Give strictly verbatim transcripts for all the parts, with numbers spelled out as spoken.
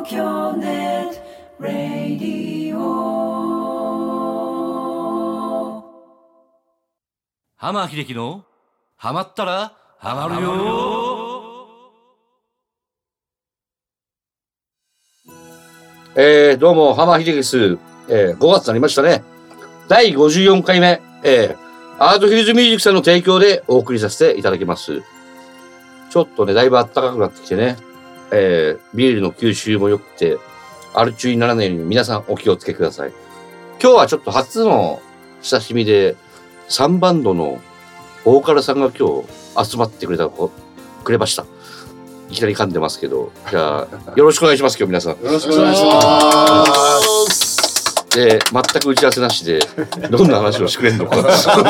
東京ネットラディオ。 浜秀樹のハマったらハマるよ。 えー、どうも浜秀樹です。えー、ごがつになりましたね。だいごじゅうよんかいめ、えー、アートヒルズミュージックさんの提供でお送りさせていただきます。ちょっとね、だいぶ暖かくなってきてね、えー、ビールの吸収も良くて、アル中にならないように皆さんお気をつけください。今日はちょっと初の親しみで、さんバンドのボーカルさんが今日集まってくれたくれました。いきなり噛んでますけど、じゃあよろしくお願いします。今日皆さん。 よろしくお願いします。 で、全く打ち合わせなしでどんな話をしてくれるのか。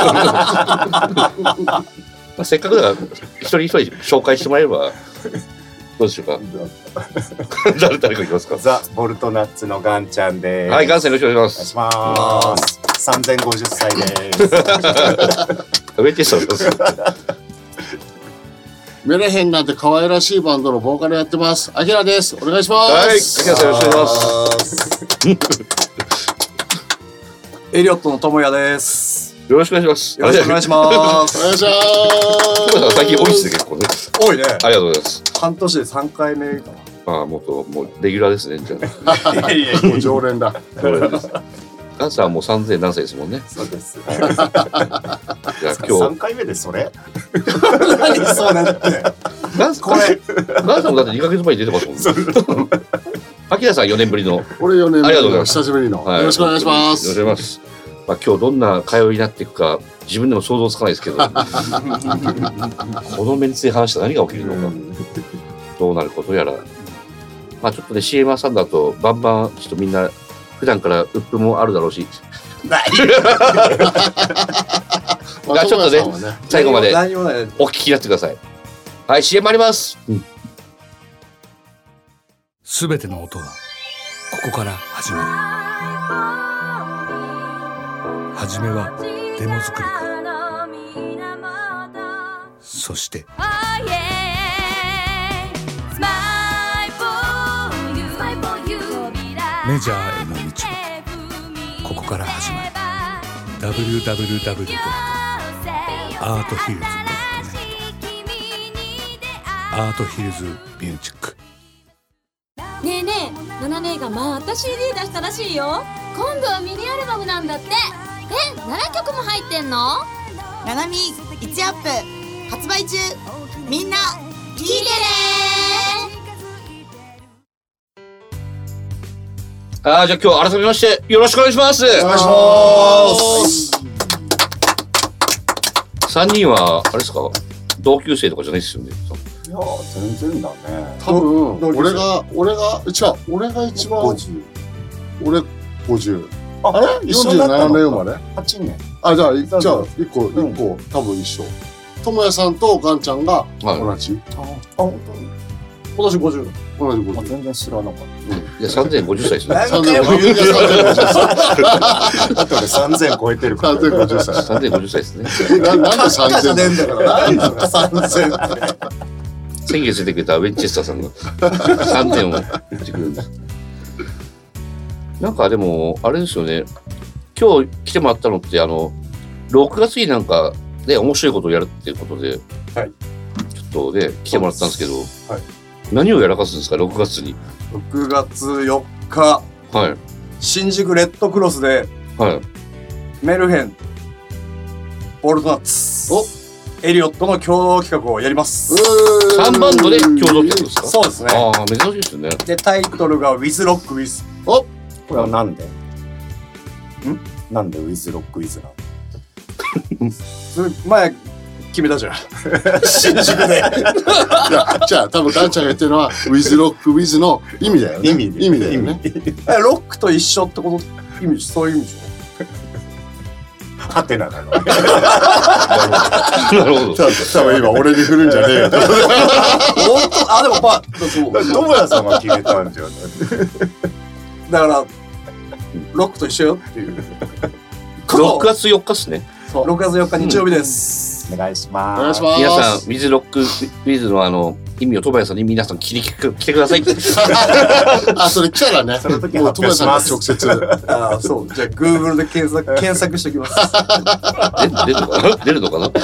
まあせっかくだから一人一人紹介してもらえればどうでしょうか。誰誰かいきますか。 ザ・ボルトナッツのガンちゃんです。 はい、ガンさんよろしくお願いします。 お願いします。さんぜんごじゅっさいです。 ウェイティストです。 メレヘンなんて可愛らしいバンドのボーカルやってます。アキラです。お願いします。 はい、アキラさんよろしくお願いします。 エリオットの智也です。 よろしくお願いします。 よろしくお願いします。 お願いします。 最近多いですね、結構ね。 多いね。 ありがとうございます。 半年でさんかいめかああ、もっともうレギュラーですね、じゃあ。 な。いやいやもう常連だ。 そうです。ガンさんはもうさんぜん何歳ですもんね。 そうです。 じゃあ今日さんかいめでそれ？ 何それって。 ガンこれガンさんもだってにかげつまえに出てますもんね。アキラさんよねんぶりの。 俺よねんぶりのありがとうございます。 久しぶりの、 はい、 よろしくお願いします。 よろしくお願いします。まあ今日どんな会話になっていくか自分でも想像つかないですけど、このメンツで話したら何が起きるのか、どうなることやら。まあちょっとね シーエム 挟んだ後バンバンちょっとみんな普段からウップもあるだろうし。 ない。 ちょっとね最後までお聞きになってください。はい、 シーエム あります。 すべての音はここから始まる。はじめはデモ作りから、そしてメジャーへの道はここから始まる。 ダブリューダブリューダブリュードットアートヒルズドットネット アートヒルズミュージック。 ねえねえ、ナナ姉がまた シーディー 出したらしいよ。今度はミニアルバムなんだって。え、ななきょくも入ってんの？ ナナミいちアップ発売中。みんな聞いてね。 ああ、じゃあ今日改めましてよろしくお願いします。 お願いします。 さんにんはあれですか、同級生とかじゃないですよね。 いや全然だね。 多分俺が俺が違う俺が一番ごじゅう。 俺ごじゅう。 ああれ一緒だったのか。 よんじゅうななねん生まれ。 はちねん。 あ、じゃあじゃあ一個うん一個多分一緒。智也さんとガンちゃんがはい同じ。 あ、本当に。 今年ごじゅう。 あ、 同じごじゅう。 全然知らなかった。 いやさんぜんごじゅっさいですね。 何回も言うけど。 あとでさんぜん超えてるから。 さんぜんごじゅっさい。 さんぜんごじゅっさいですね。 ななんでさんぜんねえんだから何それさんぜんって。 先月出てくれたウェンチェスターさんがさんぜんを言ってくるんです。なんかでもあれですよね、今日来てもらったのってあのろくがつになんかね面白いことをやるっていうことで、 はい、 ちょっとね来てもらったんですけど、 はい、 何をやらかすんですかろくがつに。 ろくがつよっか、 はい、 新宿レッドクロスで、 はい、 メルヘンボルトナッツおエリオットの共同企画をやります。 さんバンドで共同企画ですか。 そうですね。 ああ珍しいですね。 でタイトルが With Rock With。 お、 これはなんで？ん？なんで With Rock With なの？ 前決めたじゃん。新宿で。 いやじゃあ多分ガンちゃんが言ってるのは With Rock With の意味だよね。 意味意味だよね。 ロックと一緒ってこと意味そういう意味でしょ。 ハテナなの。 なるほど。 多分今俺に振るんじゃねえよ。 本当あでもまあそう。 智也さんが決めたんじゃない。 だからロックと一緒よっていう。 ろくがつよっかっすね。 ろくがつよっか日曜日です。 お願いします。 お願いします。 皆さん、ウィズロックウィズのあの、 意味を戸林さんに皆さん聞いて来てください。 あ、それ来たらね、 その時もう発表します直接。 ああ、そう。じゃあ、Google で検索、検索しておきます。 出るのかな出るのかな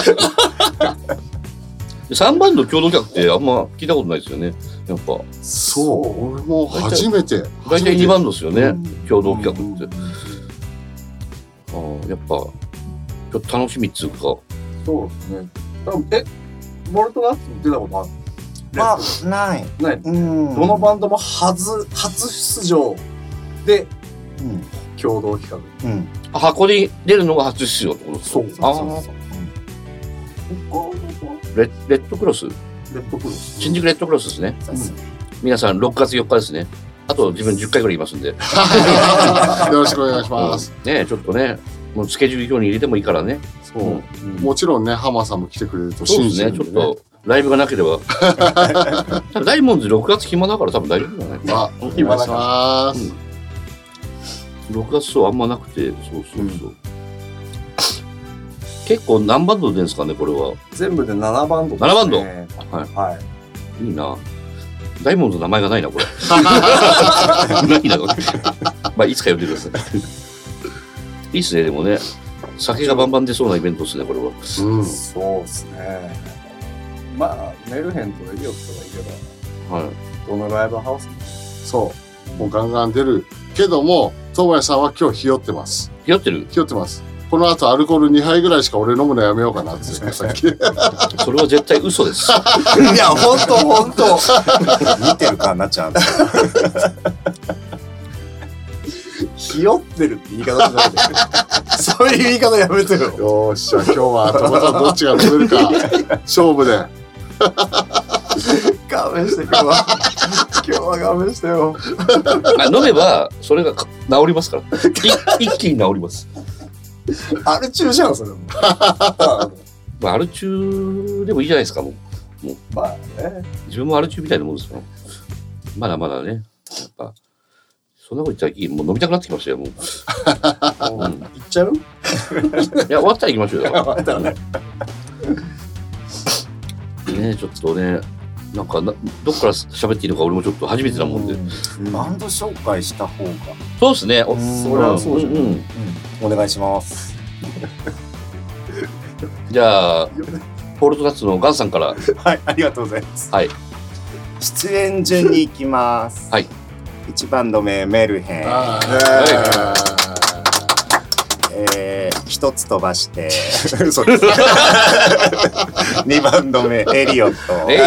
さんばんの共同客ってあんま聞いたことないですよね。やっぱ。 そう、俺も初めて。 大体にばんですよね、 うん共同企画って。ああ、やっぱ、ちょっと楽しみっつうか。 そうですね。多分え、ボルトナッツも出たことある？ まあ、ない。 ない。 うん。 どのバンドも初、初出場でうん。 共同企画。 うん。 あ、箱に出るのが初出場ってことですか？ そうあそうそうあ、レッレッドクロスレッドクロス。 新宿レッドクロスですね。 そうですね。 皆さんろくがつよっかですね。あと自分じゅっかいぐらい言いますんで。 よろしくお願いします。 うんねえ、ちょっとね、もうスケジュール表に入れてもいいからね。 そう。 うんもちろんね、ハマさんも来てくれるとそうですね、 信じてるんでちょっとライブがなければ。多分ダイモンズろくがつ暇だから多分大丈夫じゃないかな。 あ、お願いします。 ろくがつそうあんまなくて、そうそうそう。結構何バンド出るんですかね、これは。 全部でななバンドですね。 ななバンドはい。はい。 いいな。ダイモンズの名前がないな、これ。ないな、これ。まあ、いつか呼んでください。いいっすね、でもね。酒がバンバン出そうなイベントですね、これは。 うん。 そうですね。まあ、メルヘンとエリオットがいれば、 はい。 どのライブハウスもそう。もうガンガン出る。けども、友也さんは今日ひよってます。 ひよってる。 ひよってます。この後アルコールにはいぐらいしか俺飲むのやめようかなって言ってさっき。 それは絶対嘘です。 いや、ほんとほんと。 見てるかなちゃんと。 ひよってるって言い方じゃないで。そういう言い方やめてよ。 よーし、じゃあ今日はとことんどっちが飲めるか勝負で。 勘弁して今日は。今日は勘弁してよ。 まあ、飲めば、それが治りますから。い一気に治ります。 アル中じゃん、それも。 まあ、アル中でもいいじゃないですか、もう。もうまあね。 自分もアル中みたいなもんですから。まだまだね。やっぱ、そんなこと言ったらいい、もう飲みたくなってきましたよ、もう。 もう行っちゃう？ いや、終わったら行きましょうよ。 わかったね。 ね、ちょっとね、なんかな、どっから喋っていいのか俺もちょっと初めてなもんで。 バンド紹介した方が。 そうですね。おうんそりゃそうじゃん。 うんうんお願いします。 じゃあ、ポールトナッツのガンさんから。 はい、ありがとうございます。 はい。 出演順に行きます。 はい。 一バンド目メルヘン。 あえー、一つ飛ばしてそうですにバンド目エリオット、 えい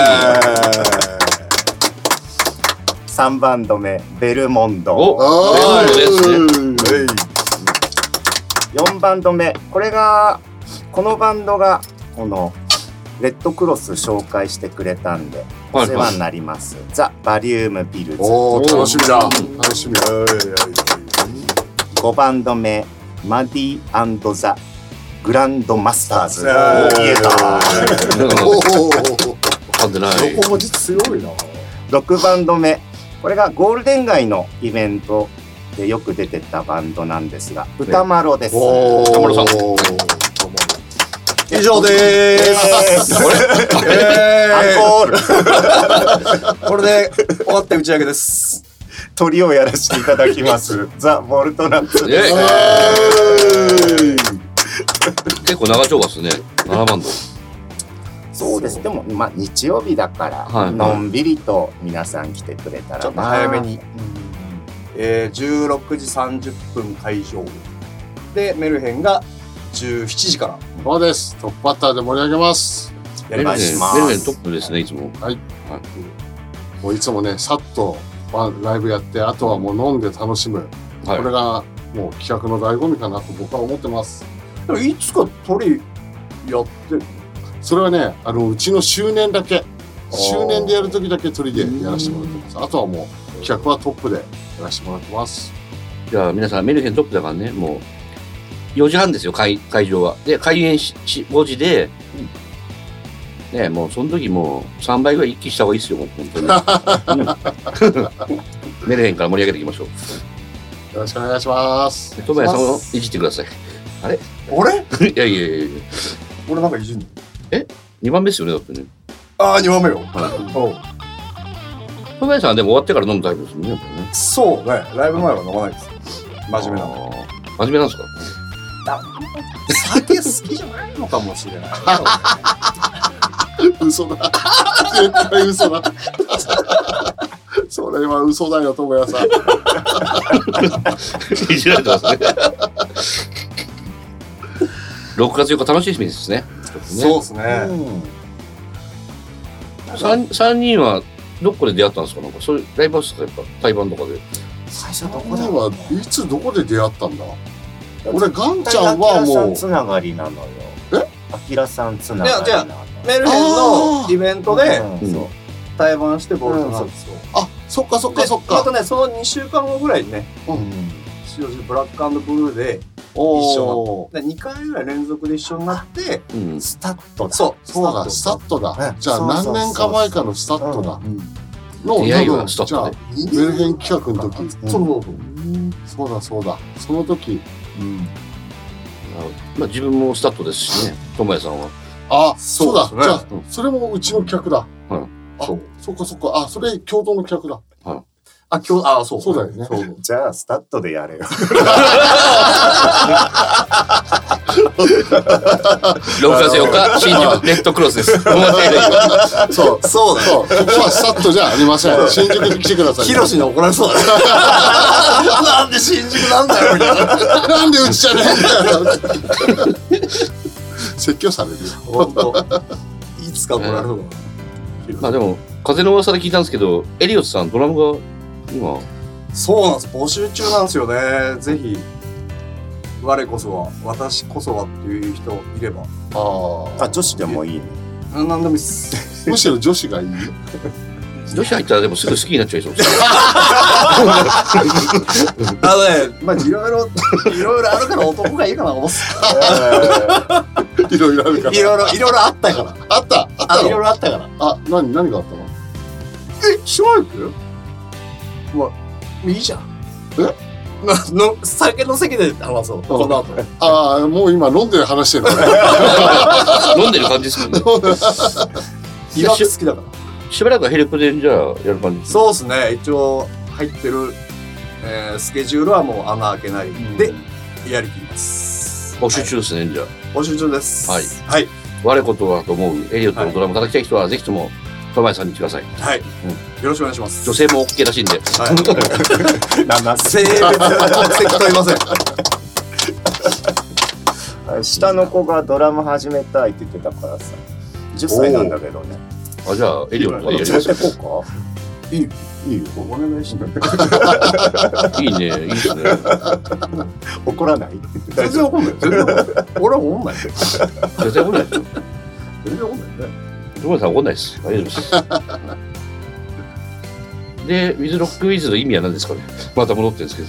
さんバンド目ベルモンド、 おあベルモンドですーよんバンド目これがこのバンドがこのレッドクロス紹介してくれたんでおはい世話になります、ザ・バリウム・ビルズ。 おー、楽しみだ。 うん楽しみだ。 ごバンド目マディ&ザ・グランドマスターズ。 おー言えた。 おー。 噛んでない。 横文字強いな。 ろくバンド目これがゴールデン街のイベントでよく出てたバンドなんですが歌丸です。 おー。 田村さん以上でーす。えアンコールー、これで終わって打ち上げです。 鳥をやらせていただきますザ・ボルトナッツえです。 結構長丁場ですね。ななバンド。 そうですでもまあ日曜日だから、 はいのんびりと皆さん来てくれたらなちょっと早めに。えー、じゅうろくじさんじゅっぷん会場。で、メルヘンがじゅうしちじから。 そうです。トップバッターで盛り上げます。 やりますお願いしますメルヘントップですね、いつも。 もういつもね、さっとワンライブやって、あとはもう飲んで楽しむ。 はい。 これがもう企画の醍醐味かなと僕は思ってます。 でもいつか鳥やってる。 それはね、あのうちの周年だけ、 ー周年でやるときだけ鳥でやらせてもらってます。あとはもう企画はトップでやらせてもらってます。 じゃあ皆さんメルヘントップだからね、もうよじはんですよ、会会場は。で、開演ししごじで、ね、もうその時もうさんばいぐらい一気した方がいいですよ、もう本当に。うんメルヘンから盛り上げていきましょう。 よろしくお願いします。 トバヤさんをいじってください。 俺いやいやいやいや、 俺なんかいじんのにばんめですよね、だってね。 ああ、にばんめよ。 小林さんはでも終わってから飲むタイプですもんね。やっぱりねそうね。ライブ前は飲まないです。真面目なの。 真面目なんですか？ 酒好きじゃないのかもしれない。 嘘だ。絶対嘘だ。それは嘘だよ、智也さん。 いじられてますね。ろくがつよっか楽しみですね。 そうですね。 三三人はどこで出会ったんですか？なんかそういうライブハウスとかやっぱ対バンとかで。 最初どこだころう。 れはいつどこで出会ったんだ。俺ガンちゃんはアキラさもうんつながりなのよ。 え？ アキラさんつながりなの。 いやじゃメルヘンのイベントでうんそう対バンしてボルトなんですよ。 あ、そっかそっかでそっか。 またね、そのにしゅうかんごぐらいにね、 うん塩尻ブラック&ブルーでおーでにかいぐらい連続で一緒になって、 うん。 スタッドだ。 そうそうだ、スタットだ。 ねじゃあそうそうそう何年か前かのスタットだ。 うんの出会いは多分スタットでじゃあメルヘン企画の時。 うんそうそうそう。 そうだそうだ。その時。 まあ自分もスタットですしね。智也さんは。 あ、そうだ。 そうですねじゃあそれもうちの企画だ。 はいあそう、 そっかそっか。あ、それ共同の企画だ。 あ、今日、あ、そう。 そうだよねそうじゃあスタッドでやれよ。 ろくがつよっか新宿レッドクロスです。お間違いないそう。 そうだよ。 そう。ここはスタットじゃありません。新宿に来てください。 ヒロシに怒られそうだね。なんで新宿なんだよ、みたいな。 なんでうちじゃねえんだよ。説教されるよ。 ほんと。いつか怒られそうだな。 まあでも風の噂で聞いたんですけど、エリオスさんドラムが今そうなんです。募集中なんですよね。ぜひ、我こそは、私こそはっていう人いれば。 ああ、女子でもいいね。 あ、なんでもいいっす。 あ。むしろ女子がいいよ。 女子入ったらでもすぐ好きになっちゃいそうです。 あのね、まあ、いろいろ、いろいろあるから男がいいかな、思っていろいろあるから。 いろいろ、いろいろあったから。 あったあっあ、いろいたのろあったから。 あ、何、何があったのえ、しまいくまあ、いいじゃん。 えなの酒の席で話そう、この後。 ああ、もう今飲んで話してるのね。 飲んでる感じですもんね。 リラックス好きだから。 しばらくはヘルプでじゃあやる感じ。 そうですね、一応入ってる、えー、スケジュールはもう穴開けないでやりきります。 募集中ですね、じゃあ。 募集中です。 はい。 はい。 我ことはと思うエリオットのドラム叩きたい人はぜひともトマヤさんに来てください。 はい。よろしくお願いします。 女性も OK らしいんで。 はい。 なん性別は国籍問いません。 下の子がドラム始めたいって言ってたからさ。じゅっさいなんだけどね。 あ、じゃあエリオットでやり連れますよ。 てこうか。 いいよ。 いいよ。 お願いします。 いいね、いいですね。 怒らない？ 全然怒んない。全然怒んない。俺は怒んない。 全然怒んないですよ。 全然怒んないね。 トマヤさん怒んないです。大丈夫です。で、ウィズロックウィズの意味は何ですかね。また戻ってるんですけど。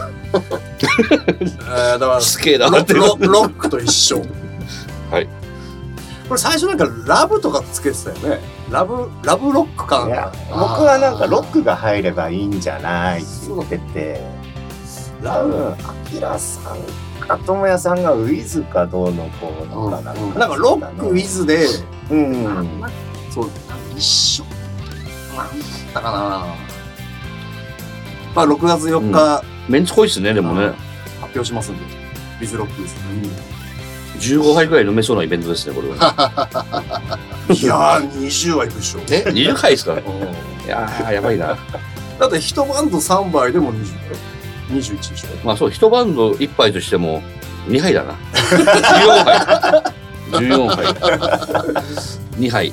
えー、だからすげえなロってる。 ロロックと一緒。 はい。 これ最初なんかラブとかつけてたよね。ラブラブロック感いやが。 僕はなんかロックが入ればいいんじゃないって言ってて、多分アキラさんかともやさんがウィズかどうのこうのかな。 うんうんなんかロックウィズで、 うん。 そう一緒なんだったかな。まあろくがつよっか、 メンツ濃いっすね、でもね。 発表しますんで。ウィズロックウィズ。 じゅうごはいぐらい飲めそうなイベントですね、これは。 いやーにじゅうはいくでしょ。 え、にじゅっかいですか？いうんやー、やばいな。 だって一バンドさんばいでもにじゅう、にじゅういちでしょ。 まあそう、一バンドいっぱいとしてもにはいだな。じゅうよんはい。じゅうよんはい。にはい。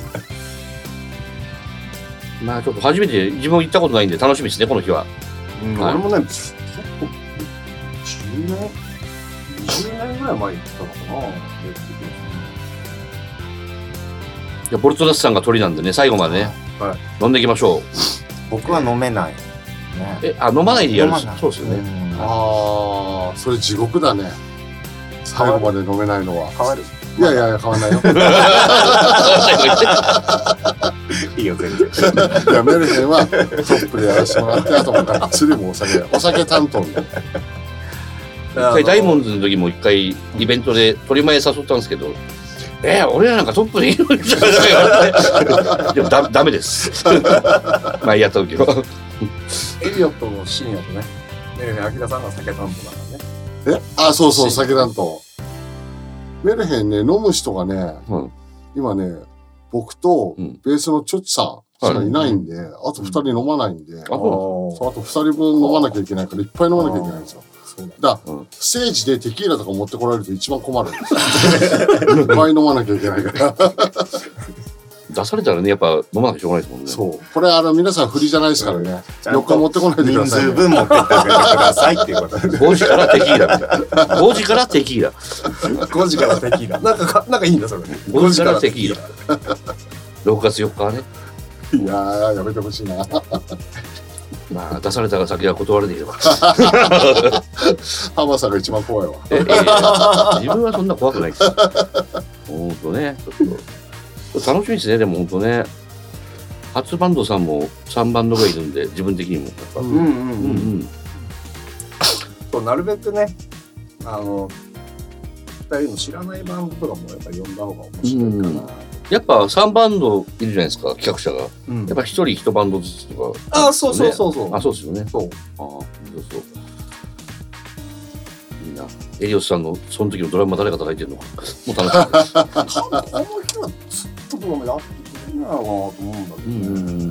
まあちょっと初めて自分行ったことないんで楽しみですね、この日は。 うんはい俺もね、結構じゅうねん、にじゅうねんぐらい前に行ったのかな。 じゃあボルトダスさんが鳥なんでね、最後までね、 は飲んでいきましょう。 僕は飲めない。ね。 え、あ、飲まないでやる飲まないそうですよね。 うんああ、それ地獄だね。最後まで飲めないのは。 変わる。 いやいやいや、変わんないよ。 いいよ、全然。 いや、メルヘンはトップでやらせてもらって、あともがっつりもお酒、お酒担当で。 一回ダイモンズの時も一回イベントで鳥前誘ったんですけど、 えー、俺らなんかトップでいいのにでもだダメですまあやった時はエリオットの深夜とねメルヘンアキラさんが酒担当だからね。 えあそうそう酒担当メルヘンね飲む人がね、うん、今ね僕とベースのチョッチさんしかいないんで、うん、あとふたり飲まないんで、うん、あとふたりぶん飲まなきゃいけないからいっぱい飲まなきゃいけないんですよ。だから、うん、ステージでテキーラとか持ってこられると一番困るんですよいっぱい飲まなきゃいけないから出されたらねやっぱ飲まなきゃしょうがないですもんね。 そうこれあの皆さん振りじゃないですからね、うん、よっか持ってこないでください、ね、 人数分持ってってあげてくださいっていうことごじからテキーラみたいなごじからテキーラごじからテキーラなんかなんかいいんだそれねごじからテキーラろくがつよっかはねいやーやめてほしいなまあ出されたら先は断れねえよ浜さんが一番怖いわえ、えー、自分はそんな怖くないですほんとねちょっと楽しみですね。でもほんとね初バンドさんもさんバンドがいるんで自分的にもやっぱ、うんうんうんうん、 そうなるべくねあのふたりの知らないバンドとかもやっぱり呼んだ方が面白いかな、うん、やっぱさんバンドいるじゃないですか企画者が、うん、やっぱひとりいちバンドずつとか、ね、 あそうそうそうそうあそうですよねそうあそうそういいなエリオスさんのその時のドラムは誰が叩いてるのかもう楽しみですこの日はずっとドラムやってくれないのかなと思うんだけどね、うんうんうん、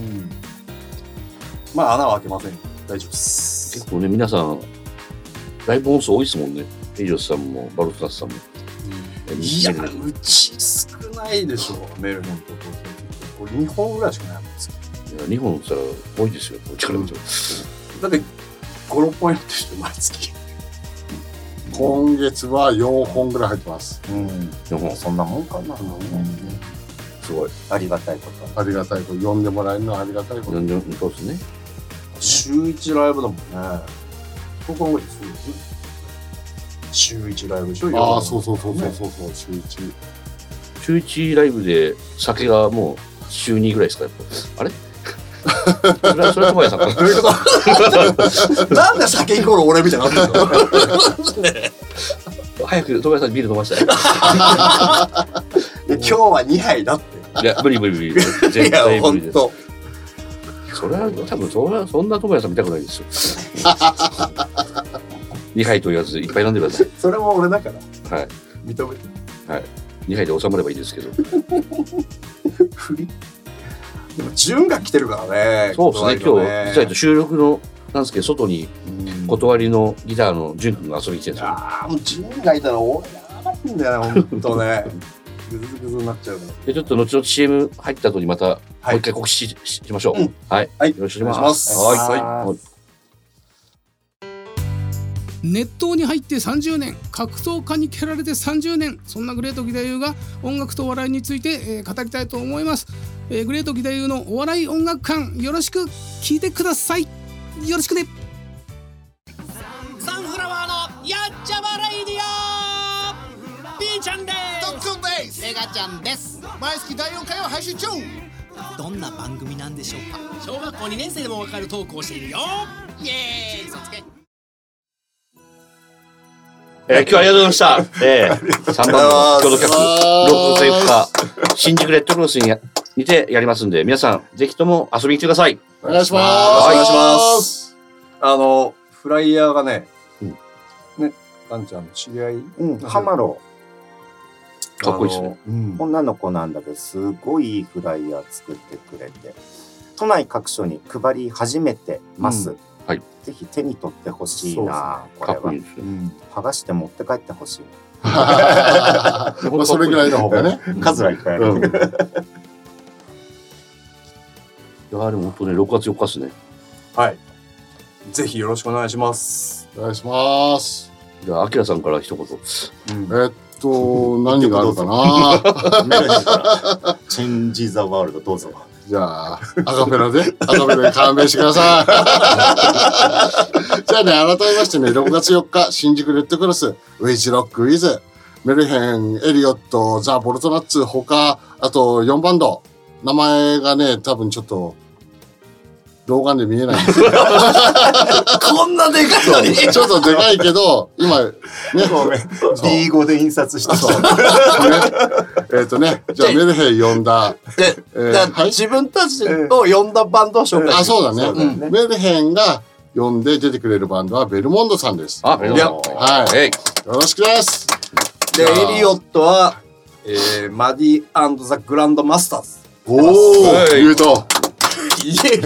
まあ穴は開けませんよ大丈夫です結構ね皆さんライブ本数多いですもんねエリオスさんもバルトナスさんも、 うん、いやうち少ないでしょメルヘンとこれにほんぐらいしかないんですけどいやにほんって言ったら多いですようちから見ても、 うん、だってご、ろっぽんやってる人毎月今月はよんほんぐらい入ってます、 うん、よんほんそんなもんかな、うん、 すごいありがたいことありがたいこと呼んでもらえるのはありがたいこと呼んでそうですね週いちライブだもんねそう考えてそうですね週いちライブでしょああそうそうそうそうそうそう週いち週いちライブで酒がもう週にぐらいですかやっぱあれそれはそれは友也さんかなどういうことなんで酒イコール俺みたいになってんのね早く友也さんにビール飲ませたい今日はにはいだっていや無理無理無理絶対無理ですいや本当それは多分それはそんな友也さん見たくないですよにはいと言わずいっぱい飲んでくださいそれも俺だからはい認めてはいにはいで収まればいいですけど振りでも潤が来てるからねそうですね今日実は収録のなんですけど外に断りのギターの潤君が遊びに来てるんですよああもう潤がいたら俺やばいんだよねほんとねグズグズになっちゃうからでちょっと後々 シーエム 入った後にまたもう一回告知 し,、はい、しましょう、うん、はい、はい、よろしくお願いしますはい、はいはい熱湯に入ってさんじゅうねん格闘家に蹴られてさんじゅうねんそんなグレート義太夫が音楽とお笑いについて、えー、語りたいと思います、えー、グレート義太夫のお笑い音楽館よろしく聞いてくださいよろしくねサンフラワーのやっちゃまレイディオ B ちゃんですトッツンですメガちゃんです毎月だいよんかいを配信中どんな番組なんでしょうか小学校にねん生でもわかるトークをしているよイエーイ嘘つけえー、今日はありがとうございました。えー、さんばんの共同企画、ろくがつよっか、新宿レッドクロスににてやりますんで、皆さん、ぜひとも遊びに来てください。 お願いします。 お願いします。あの、フライヤーがね、うん、ね、あんちゃんの知り合い、 うん、ハマロ。 かっこいいですね、 うん。女の子なんだけど、すごいいいフライヤー作ってくれて、都内各所に配り始めてます。うんはい、 ぜひ手に取ってほしいな、これは。 かっこいいですよ、うん、 剥がして持って帰ってほしい。 まあそれぐらいの方がね、 数はいっぱいある。うん、いやでも本当ね、ろくがつよっかですね。 はい。ぜひよろしくお願いします。 お願いします。 じゃあ、アキラさんから一言。 うん、えっと、何があるかな。 チェンジザワールドどうぞ。 じゃあ、アカペラで、アカペラで勘弁してください。じゃあね、改めましてね、ろくがつよっか、新宿レッドクロス、ウェイジロックウィズ、メルヘン、エリオット、ザ・ボルトナッツ、他、あとよんバンド。名前がね、多分ちょっと、 動画で見えないんですよ。 こんなでかいのに。 ちょっとでかいけど、今、ね。 ごめん。ビーご で印刷してそう。ね、えっとね、じゃあメルヘン呼んだ。 で、えーはい、自分たちを呼んだバンドを紹介して、 あ、そうだね。うん、メルヘンが呼んで出てくれるバンドはベルモンドさんです。 あ、ベルモンド。 はい。よろしくです。 で、エリオットは、えー、マディ&ザ・グランドマスターズ。 おー、言うと。 言える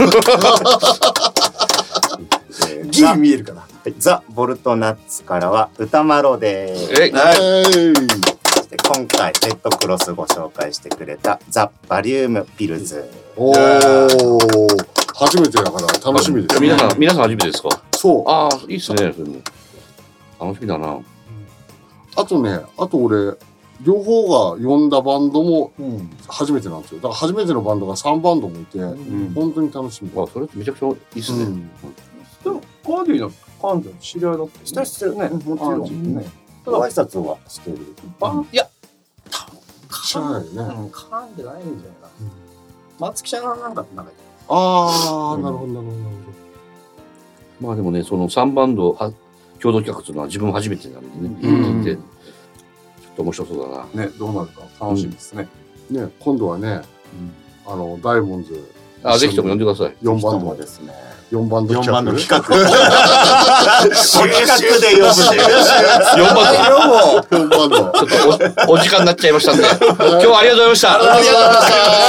ギリ見えるかな。 ザ・ボルトナッツからは歌丸です。 えい、 はい、そして今回レッドクロスご紹介してくれたザ・バリウムピルズ。 おー、初めてだから楽しみです。 皆さん皆さん初めてですか。 そう。 ああ、いいっすね。それも楽しみだな。 あとね、あと俺両方が呼んだバンドも初めてなんですよ。だから初めてのバンドがさんバンドもいて、うん、本当に楽しみ。 あ、それってめちゃくちゃいいっすね。うん、 でもカーディのカーディの知り合いだって。 知ってるね。もちろんね。ご挨拶はしてる。 バンいや、多分知らないよね。 噛んでないんじゃないかな。松木ちゃんなんかってなんか。 ああ、なるほどなるほどなるほど。 まあでもね、そのさんバンドは共同企画というのは自分初めてなんでね。聞いて。面白そうだな。 ね、どうなるか楽しみですね。 うん、ね、今度はね、うん、あのダイモンズ。 あ、ぜひとも呼んでください。 四バンドですね。四バンド企画。 企画。企画で呼ぶ。 四バンド。 四バンド。 ちょっとお時間になっちゃいましたんで、今日はありがとうございました。 ありがとうございました。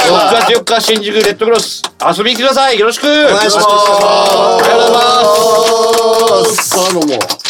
ろくがつよっか新宿レッドクロス遊びに来てください。よろしく。お願いします。 ありがとうございます。 さあどうも。